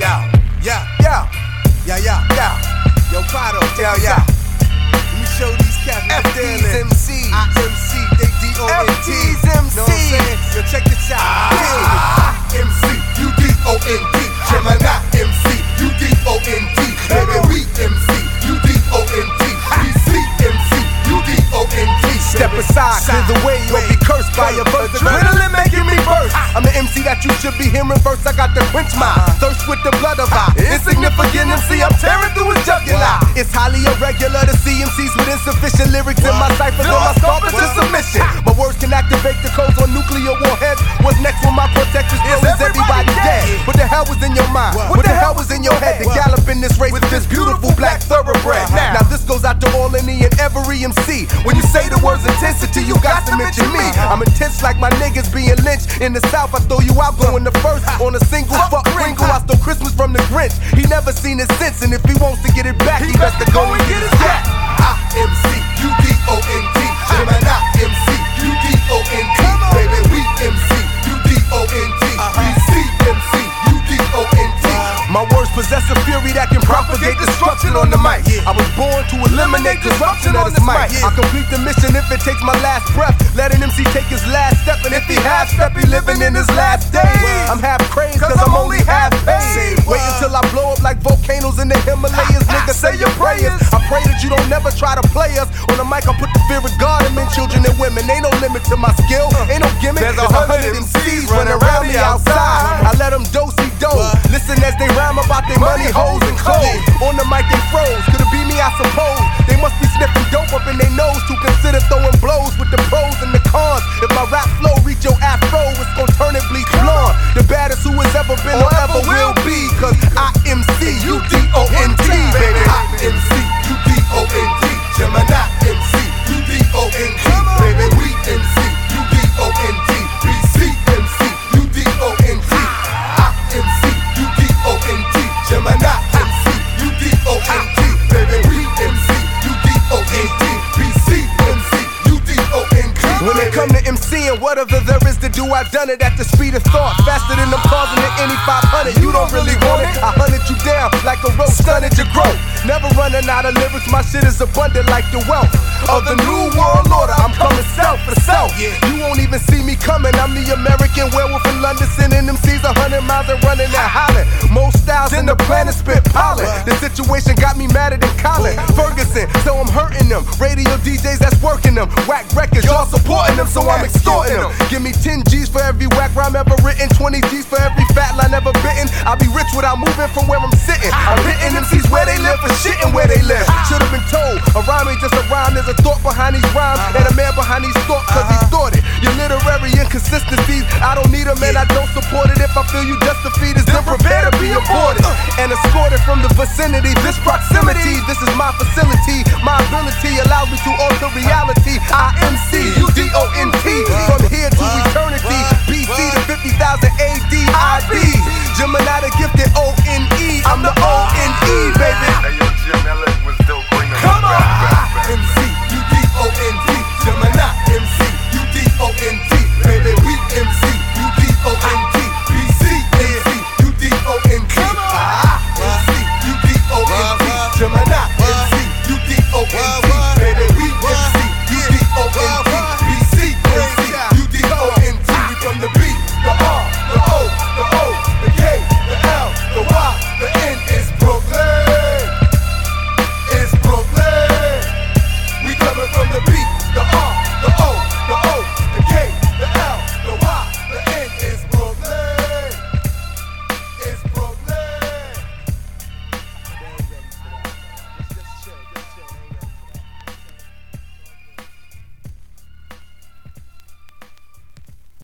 Yo, Prado, Let me show these cats what they're dealing. MC, they D-O-N-T. Know what I'm saying? Yo, check this out. MC, U-D-O-N-D. Gemini, MC, U-D-O-N-D. Baby, we MC, U-D-O-N-D. BC, MC, U-D-O-N-D. Step aside, clear the way, you'll be cursed by your verse. Adrenaline making me burst. I'm the MC that you should be hearing first. I got to quench my thirst with the blood of our insignificant MC. I'm tearing through his jugular. It's highly irregular to see MCs with insufficient lyrics in my cyphers. Then my stomp to submission. My words can activate the codes on nuclear warheads. What's next when my cortex explodes? Everybody dead. What the hell was in your mind? What the hell was in your head to gallop in this race with this beautiful black thoroughbred? Now this goes out to all any and every MC. When you say the words intensity, you got to mention me. I'm intense like my niggas being lynched in the South. I throw you out going the first on a single fuck Ringo. I stole Christmas from the Grinch. He never seen his sense, and if he wants to get it back, he best to go and get his jack. MC, U-D-O-N-D. Gemini, MC, U-D-O-N-D. Baby, we MC, U-D-O-N-D. BC, MC, U-D-O-N-D. My words possess a fury that can propagate destruction on the mic. I was born to eliminate disruption on this mic. I complete the mission if it takes my last breath. Let an MC take his last step, and if he half-step, he living in his last day. I'm half crazed cause I'm only half paid. Wait until I blow up like volcanoes in the Himalayas. Nigga, say your prayers. I pray that you don't never try to play us. On the mic I put the fear of God in men, children and women. Ain't no limit to my skill, ain't no gimmick. There's 100 MCs running around me outside. I let them do-si-do. Listen as they rhyme about their money, hoes, and clothes. On the mic they froze, could it be me I suppose? They must be sniffing dope up in their nose to consider throwing blows with the pros and the cons. If my rap flow reach your afro, it's gon' turn it bleach blonde. The baddest who has ever been or ever will be. Cause I MC, U-D-O-N-D, baby. I MC, U-D-O-N-D. Gemini, MC, U-D-O-N-D. Baby, we MC, U-D-O-N-D. BC, MC, U-D-O-N-D. I MC, U-D-O-N-D. Gemini, MC, U-D-O-N-D. Baby, we MC, U-D-O-N-D. BC, MC, U-D-O-N-D. When it come to MCing, whatever there is to do, I've done it at the speed of thought. Faster than them cars in the Indy 500. You don't really want it, I hunted you down like a rope, stunted your growth. Never running out of lyrics, my shit is abundant like the wealth of the new world order. I'm coming self for self. You won't even see me coming. I'm the American werewolf in London, sending MCs 100 miles and running and hollering. Most styles in the planet spit pollen. The situation got me madder than Colin Ferguson, so I'm hurting them. Radio DJs that's working them. Whack records, y'all supporting them, so I'm extorting them. Give me 10 G's for every whack rhyme ever written, 20 G's for every fat line ever bitten. I'll be rich without moving from where I'm sitting. I'm hitting MCs where they live for shitting where they live. Should've been told, a rhyme ain't just a rhyme, there's a thought behind these rhymes, and a man behind these thoughts cause he thought it. Your literary inconsistencies, I don't need them and I don't support it. If I